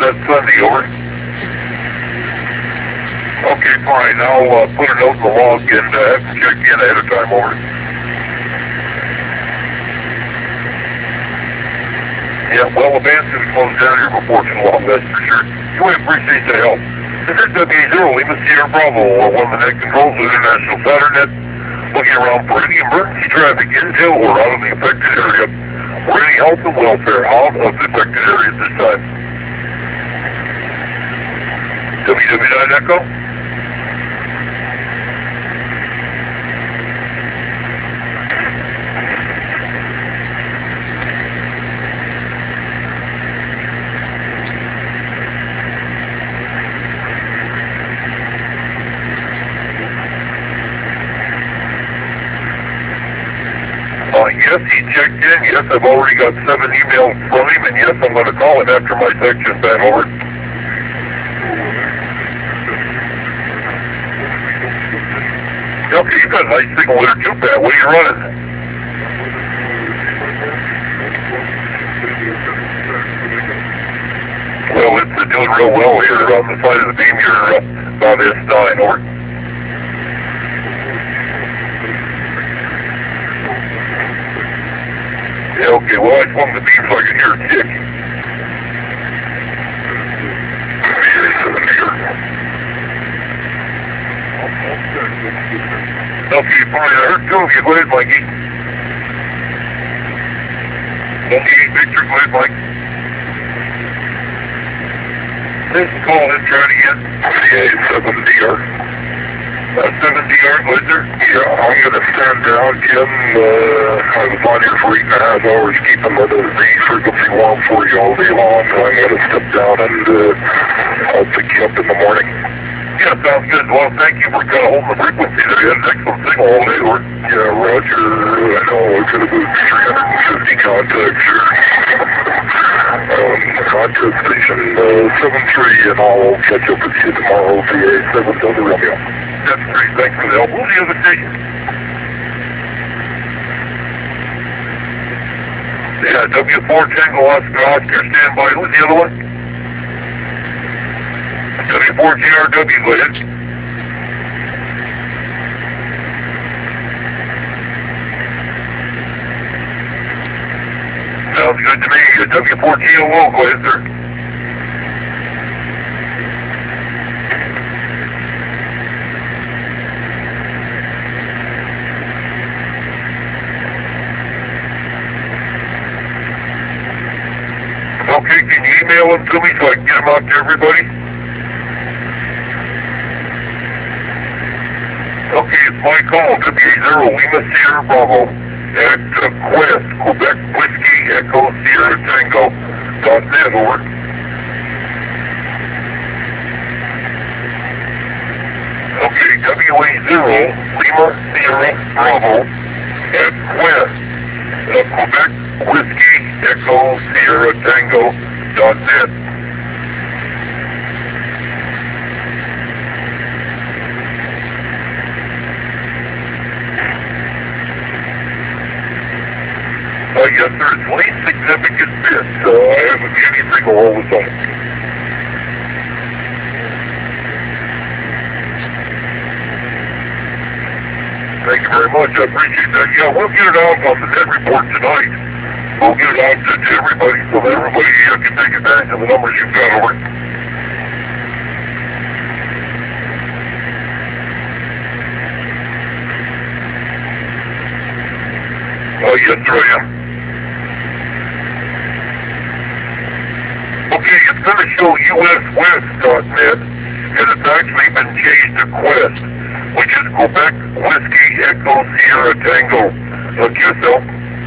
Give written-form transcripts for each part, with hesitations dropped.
that Sunday, over. Okay, fine. I'll put a note in the log and have to check in ahead of time, over. Yeah, well, the band's going to close down here before too long, that's for sure. We appreciate the help. This is WA0, Lima Sierra Bravo, one of the net controls of International SaturnNet, looking around for any emergency traffic into or out of the affected area, or any health and welfare out of the affected area at this time. WW9 Echo? Yes, he checked in. Yes, I've already got 7 emails from him, and yes, I'm going to call him after my section, Ben, over. Okay, you got a nice signal there too, Pat. What are you running? Well, it's doing real well here on the side of the beam here, about S9, over. Yeah, okay, well, I swung the beam so I could hear it tick. Okay, fine, I heard 2 of you. Go ahead, Mikey. 188 Victor, go ahead, Mike. This call is trying to get 7DR. 7DR, go ahead, sir. Yeah, I'm going to stand down, Jim. I was on here for 8.5 hours, keeping the frequency warm for you all day long. I'm going to step down and I'll pick you up in the morning. Yeah, sounds good. Well, thank you for kind of holding the frequency there. You had an excellent signal all day, or? Yeah, Roger. I know it's going to be 350 contacts here. Contact station 73, and I'll catch up with you tomorrow via 7 Delta Romeo. That's great. Thanks for the help. Who's the other station? Yeah, W4 Tango Oscar Oscar, stand by. Who's the other one? W4 GRW, go ahead. Sounds good to me. W4 GOO, go ahead, sir. Okay, can you email them to me so I can get them out to everybody? Okay, it's my call, WA0, Lima Sierra Bravo, at Quest, Quebec Whiskey Echo Sierra Tango, .net, over. Okay, WA0, Lima Sierra Bravo, at Quest, Quebec Whiskey Echo Sierra Tango, .net. Yes, sir, it's least significant bit. I haven't seen anything all the time. Thank you very much. I appreciate that. Yeah, we'll get it out on the net report tonight. We'll get it out to everybody so that everybody can take advantage of the numbers you've got, over. Yes, sir, I am. Okay, it's going to show USWest.net, and it's actually been changed to Quest, which is Quebec Whiskey Echo Sierra Tango. Look yourself.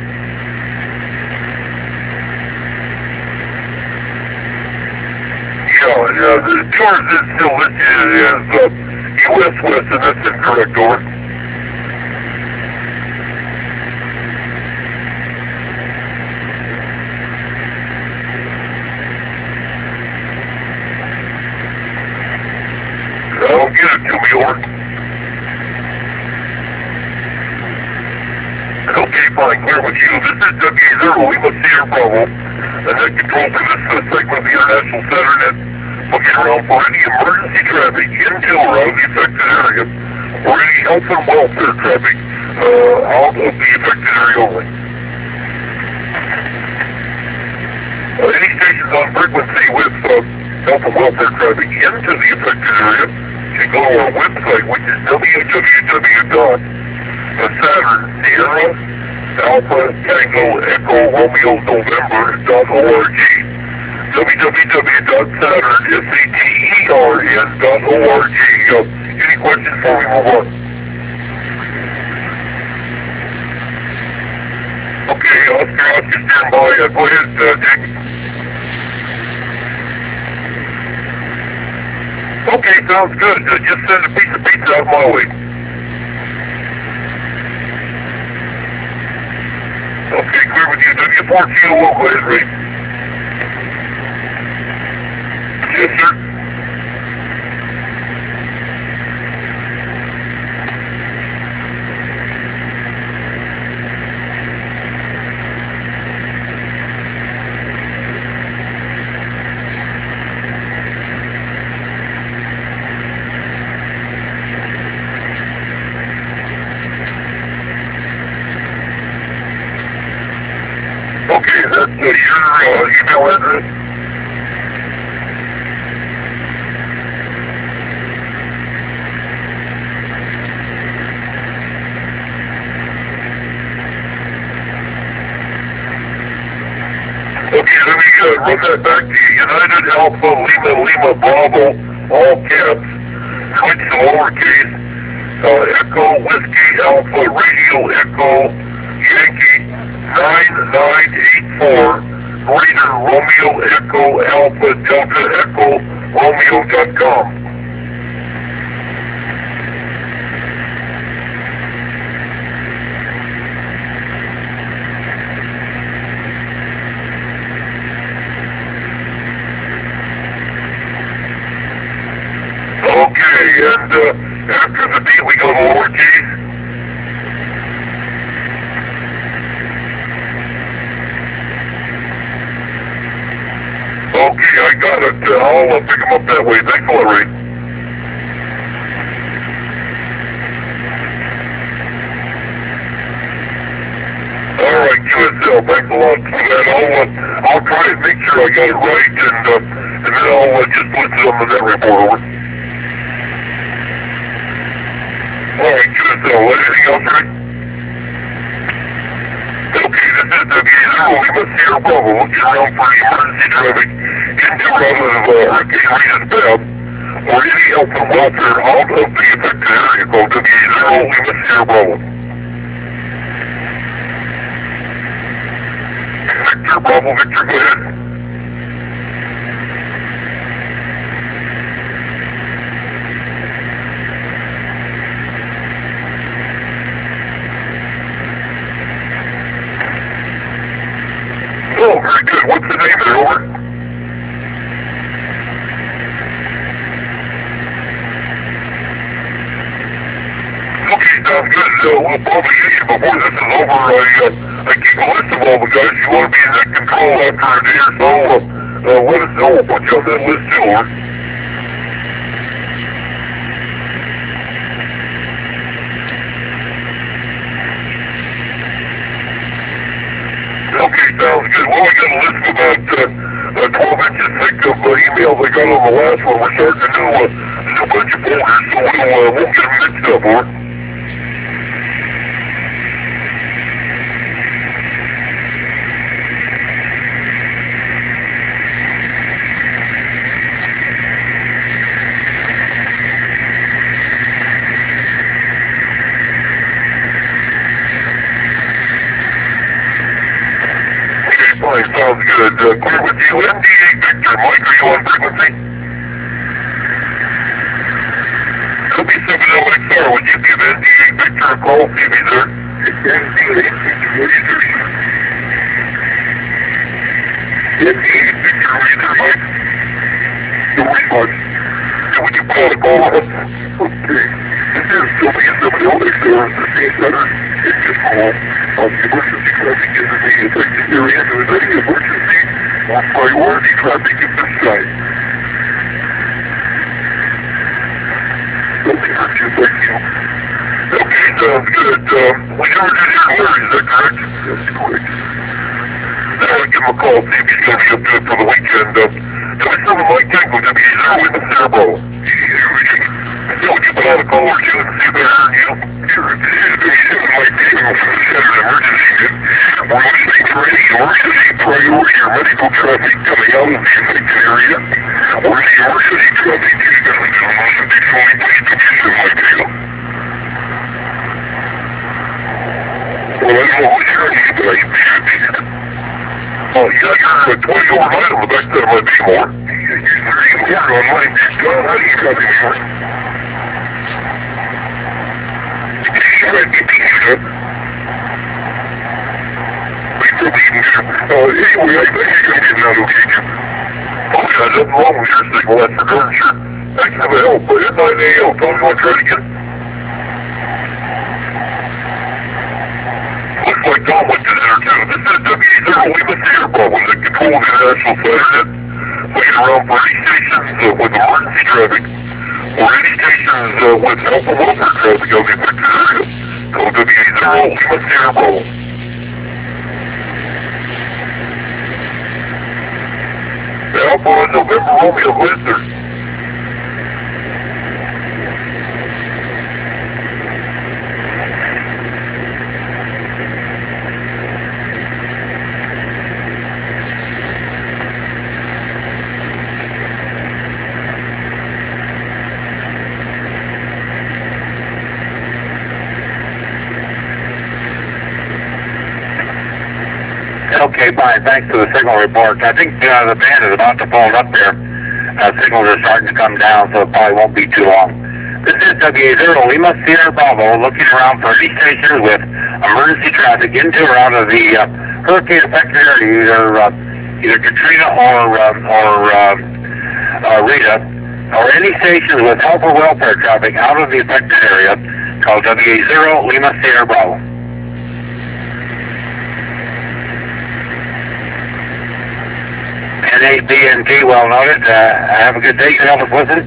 Yeah, the yours is still listed as USWest, and that's incorrect, over. Don't get it to me, over. Okay, fine, clear with you. This is WA0, Lima Sierra Bravo, and then control for this segment of the International Center net. Looking around for any emergency traffic into or out of the affected area, or any health and welfare traffic out of the affected area only. Any stations on frequency with health and welfare traffic into the affected area can go to our website, which is www.SaturnSierra-Alpha-Tango-Echo-Romeo-November.org. www.SaturnSatern.org. Any questions before we move on? Okay, Oscar, stand by. Go ahead, Dick. Okay, sounds good. Just send a piece of pizza out my way. Okay, clear with you. W14, go ahead, Ray. Yes, sir. Okay, that's your email address? Okay, let me run that back to you. United Alpha Lima Lima Bravo, all caps, switch to lowercase, Echo Whiskey Alpha Radio Echo Yankee 9984, Greater Romeo Echo Alpha Delta Echo Romeo.com. Okay, and after the beat we go to lowercase. Okay, I got it. I'll pick them up that way. Thanks a lot, Ray. Alright, QSL, thanks a lot for that. I'll try and make sure I got it right, and then I'll just put it on the net report, over. Alright, QSL, anything else, Ray? Okay, this is W0 Lima Sierra Bravo, looking around for emergency traffic into or out of Hurricane Rita's path, or any health and welfare out of the affected area. Go W0 Lima Sierra Bravo. Victor Bravo, Victor, go ahead. Oh, very good. What's the name there, over? Okay, sounds good. We'll probably get you before this is over. I keep a list of all the guys. You want to be in that control after a day or so, let us know. We'll put you on that list too, over. Okay, sounds good. Well, we got a list of about 12 inches thick of emails I got on the last one. We're starting to do a bunch of folders, so we'll get them mixed up, over. Fine, sounds good. Clear with you, MDA Victor. Mike, are you on frequency? W70XR, would you give MDA Victor a call, see if he's there? MDA Victor, what is there? MDA Victor, are you there, Mike? No response. So would you call to call us? Okay. This is W70XR, the same center. It's just call. The emergency traffic into the affected area. If there is any emergency, Priority traffic at this site. Okay, thank you. Okay, sounds good. We are just here, Larry, is that correct? That's correct. Now I'll give him a call, see if he's going to be up good for the weekend. Tell me something like that, would that be easier with the Cerbo? Yeah, we can put out a call or two and see if they're heard you. Sure, it might be an emergency. We're listening for any emergency priority or medical traffic coming out of the affected area. Or any emergency traffic is going to be fully distributed like you. Well, I don't know what you're going to do, but I should be here. Oh, yeah, you're 20 over 9 on the back side of my B more. You're 30 over on mine. How do you copy me more? You might be picking up. We probably even get him. Anyway, I think you're going to get out okay, Jim. Oh, yeah, nothing wrong with your signal, that's for darn sure. Thanks for the help, but at 9 a.m., tell me what try to get. Looks like Tom went to there too. This is W0 Lima Sierra Bravo that controls international Saturnet. Looking around for any stations with emergency traffic or any stations with alpha welfare traffic on the affected area. Call W0 Lima Sierra Bravo. Alpha on November Romeo Winter. Okay, fine. Thanks for the signal report. I think the band is about to fold up there. Signals are starting to come down, so it probably won't be too long. This is WA0 Lima Sierra Bravo, looking around for any stations with emergency traffic into or out of the hurricane-affected area, either Katrina or Rita, or any stations with health or welfare traffic out of the affected area. Call WA0 Lima Sierra Bravo. NABNT, well noted. Have a good day. You can help us listen.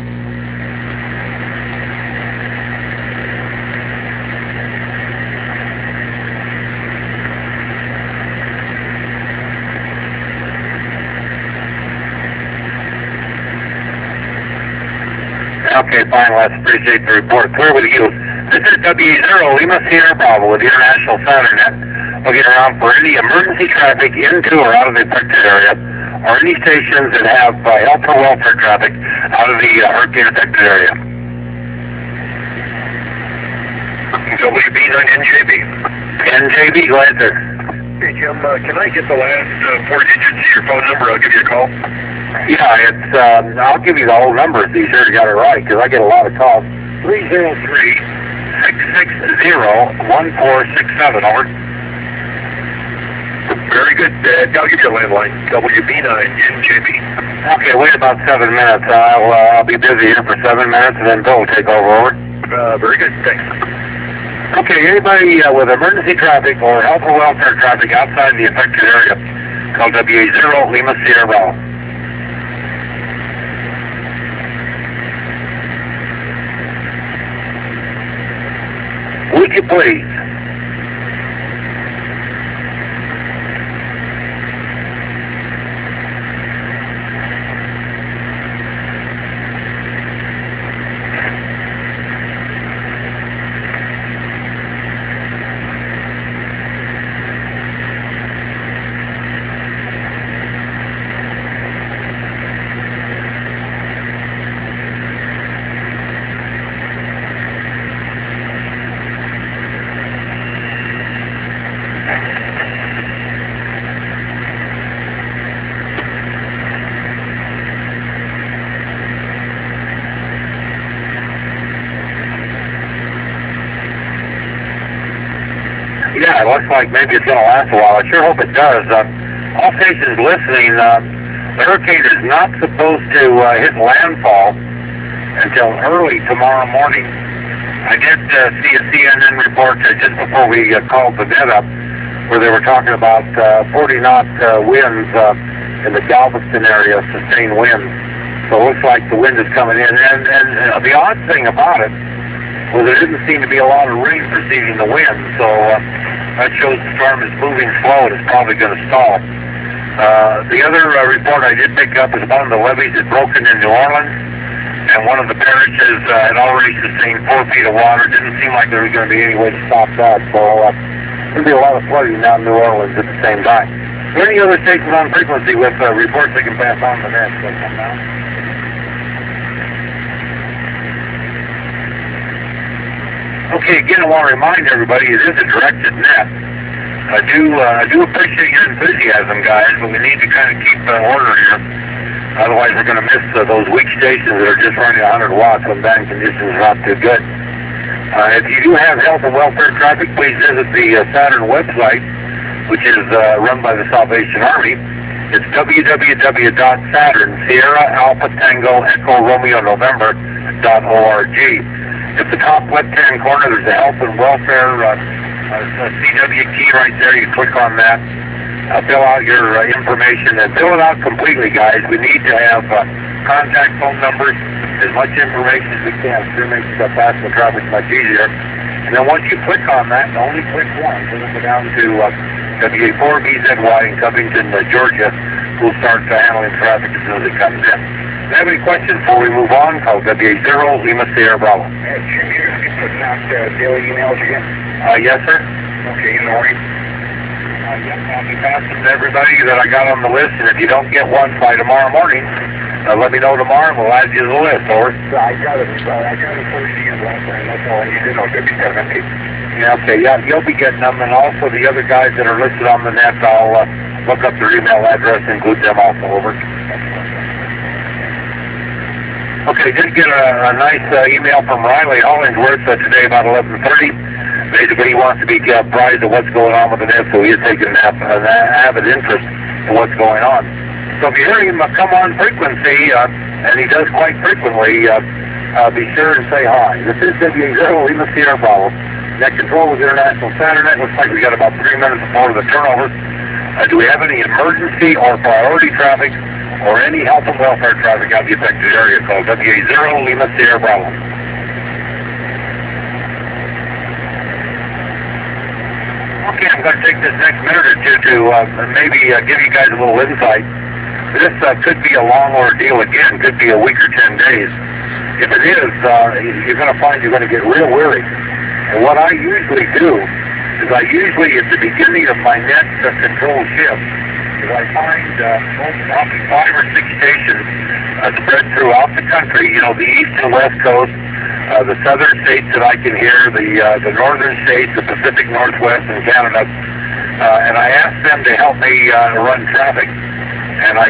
Okay, fine, Les. Appreciate the report. Clear with you. This is W0 Lima Sierra Bravo with the International Saturnet, looking around for any emergency traffic into or out of the affected area, or any stations that have health or welfare traffic out of the hurricane-affected area. WB9NJB. NJB, go ahead, sir. Hey, Jim, can I get the last 4 digits of your phone number? I'll give you a call. Yeah, it's, I'll give you the whole number so you sure you got it right, because I get a lot of calls. 303-660-1467, over. Very good. I'll give you a landline. WB9NJB. Okay, wait about 7 minutes. I'll be busy here for 7 minutes, and then Bill will take over. Very good. Thanks. Okay, anybody with emergency traffic or health or welfare traffic outside the affected area, call WA0 Lima Sierra Bravo. Would you please? Yeah, it looks like maybe it's going to last a while. I sure hope it does. All stations listening, the hurricane is not supposed to hit landfall until early tomorrow morning. I did see a CNN report just before we called the net up where they were talking about 40-knot winds in the Galveston area, sustained winds. So it looks like the wind is coming in. And the odd thing about it was there didn't seem to be a lot of rain preceding the wind. So that shows the storm is moving slow and it's probably going to stall. The other report I did pick up is one of the levees had broken in New Orleans, and one of the parishes had already sustained 4 feet of water. It didn't seem like there was going to be any way to stop that. So there'll be a lot of flooding down in New Orleans at the same time. Are there any other stations on frequency with reports they can pass on the net? Okay, again, I want to remind everybody it is a directed net. I do appreciate your enthusiasm, guys, but we need to kind of keep order here. Otherwise, we're going to miss those weak stations that are just running 100 watts when band conditions are not too good. If you do have health and welfare traffic, please visit the Saturn website, which is run by the Salvation Army. It's www.saturn, Sierra Alpha Tango Echo Romeo November.org. At the top left-hand corner, there's a health and welfare CW key right there. You click on that, fill out your information, and fill it out completely, guys. We need to have contact phone numbers, as much information as we can. Sure makes the pass the traffic much easier. And then once you click on that, and only click once, it'll go down to WA4BZY in Covington, Georgia. We'll start handling traffic as soon as it comes in. If you have any questions before we move on, call WA0 Lima Sierra Bravo. Hey, Jim, you're going to be putting out daily emails again? Yes, sir. Okay, in the morning. Yes, I'll be passing to everybody that I got on the list, and if you don't get one by tomorrow morning, let me know tomorrow, and we'll add you to the list, over. I got it first year last time, that's all I need to know, WA7. Yeah, okay, yeah, you'll be getting them, and also the other guys that are listed on the net, I'll look up their email address and include them also, over. Okay, did get a nice email from Riley Hollingsworth today about 11:30. Basically, he wants to be apprised of what's going on with the net, so he is taking an avid interest in what's going on. So if you hear him come on frequency, and he does quite frequently, be sure and say hi. This is WA0 Lima Sierra Bravo. Net control with International Saturnet. Looks like we got about 3 minutes before the turnover. Do we have any emergency or priority traffic or any health and welfare traffic out of the affected area? Call WA0 Lima Sierra Bravo. Okay, I'm going to take this next minute or two to maybe give you guys a little insight. This could be a long ordeal again, could be a week or 10 days. If it is, you're going to find you're going to get real weary. And what I usually do is at the beginning of my net control shift, is I find probably 5 or 6 stations spread throughout the country, you know, the east and west coast, the southern states that I can hear, the northern states, the Pacific Northwest and Canada, and I ask them to help me run traffic. And I